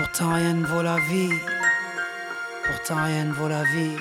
Pourtant rien ne vaut la vie. Pourtant rien ne vaut la vie.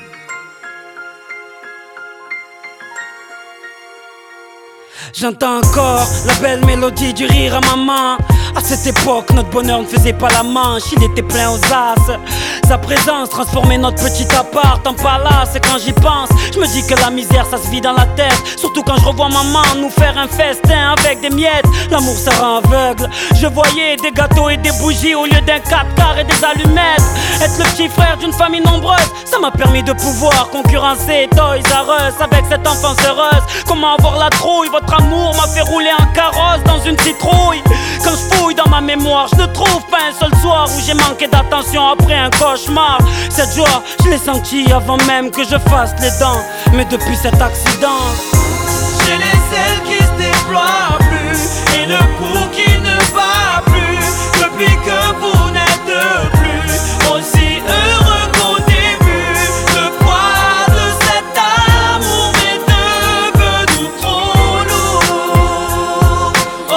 J'entends encore la belle mélodie du rire à maman. À cette époque, notre bonheur ne faisait pas la manche, il était plein aux as. Sa présence transformait notre petit appart en palace. Et quand j'y pense, je me dis que la misère ça se vit dans la tête. Surtout quand je revois maman nous faire un festin avec des miettes. L'amour ça rend aveugle. Je voyais des gâteaux et des bougies au lieu d'un 4x et des allumettes. Être le petit frère d'une famille nombreuse, ça m'a permis de pouvoir concurrencer Toys R Us avec cette enfance heureuse. Comment avoir la trouille, votre amour m'a fait rouler en carrosse dans une citrouille. Quand je fouille dans ma mémoire, je ne trouve pas un seul soir où j'ai manqué d'attention après un cauchemar. Cette joie, je l'ai sentie avant même que je fasse les dents. Mais depuis cet accident, j'ai les ailes qui se déploient plus et le pouls qui ne bat plus. Depuis que vous n'êtes plus aussi heureux qu'au début, le poids de cet amour est devenu trop lourd.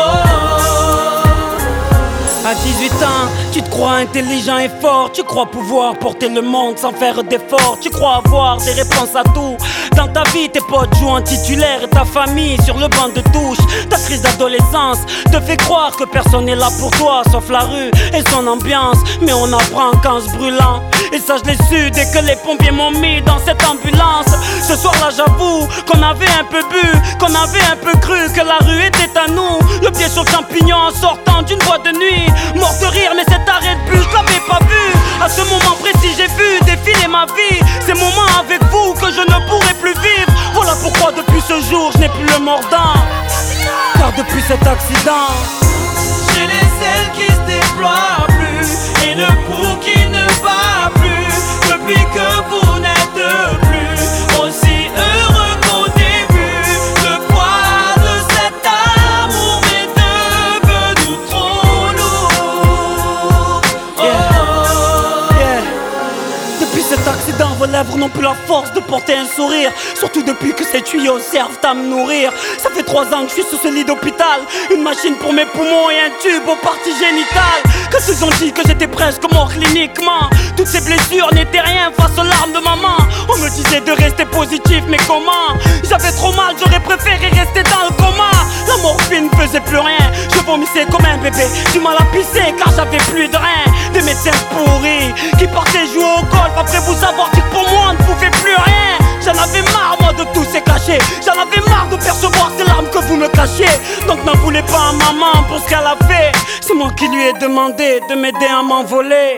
à 18 ans, tu te crois intelligent et fort. Tu crois pouvoir porter le monde sans faire d'efforts. Tu crois avoir des réponses à tout. Dans ta vie, tes potes jouent en titulaire et ta famille sur le banc de touche. Ta crise d'adolescence te fait croire que personne n'est là pour toi sauf la rue et son ambiance. Mais on apprend qu'en se brûlant. Et ça je l'ai su dès que les pompiers m'ont mis dans cette ambulance. Ce soir-là j'avoue qu'on avait un peu bu, qu'on avait un peu cru que la rue était à nous. Le pied sur le champignon en sortant d'une boîte de nuit. Mort de rire mais cet arrêt de bus je l'avais pas vu. À ce moment précis j'ai vu défiler ma vie. Ces moments avec vous que je ne pourrai plus vivre. Voilà pourquoi depuis ce jour je n'ai plus le mordant. Car depuis cet accident, j'ai les ailes qui se déploient plus et le pouls qui ne bat plus. Depuis que vous n'êtes plus aussi heureux qu'au début, le poids de cet amour est devenu trop lourd. yeah. Depuis cet accident, vos lèvres n'ont plus la force de porter un sourire. Surtout depuis que ces tuyaux servent à me nourrir. Ça fait 3 ans que je suis sous ce lit d'hôpital. Une machine pour mes poumons et un tube aux parties génitales. Quand ils ont dit que j'étais presque mort cliniquement, toutes ces blessures n'étaient rien face aux larmes de maman. On me disait de rester positif, mais comment? J'avais trop mal, j'aurais préféré rester dans le coma. La morphine faisait plus rien, je vomissais comme un bébé. Du mal à pisser car j'avais plus de reins. Des médecins pourris qui partaient jouer au golf après vous avoir dit que pour moi on ne pouvait plus rien. J'en avais marre moi de tous ces cachets. J'en avais marre de percevoir ces larmes que vous me cachiez. Donc n'en voulez pas à maman pour ce qu'elle a fait. C'est moi qui lui ai demandé de m'aider à m'envoler.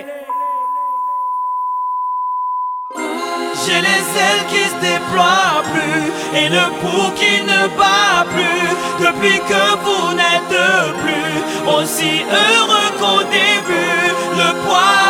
J'ai les ailes qui se déploient plus et le pouls qui ne bat plus. Depuis que vous n'êtes plus aussi heureux qu'au début, le poids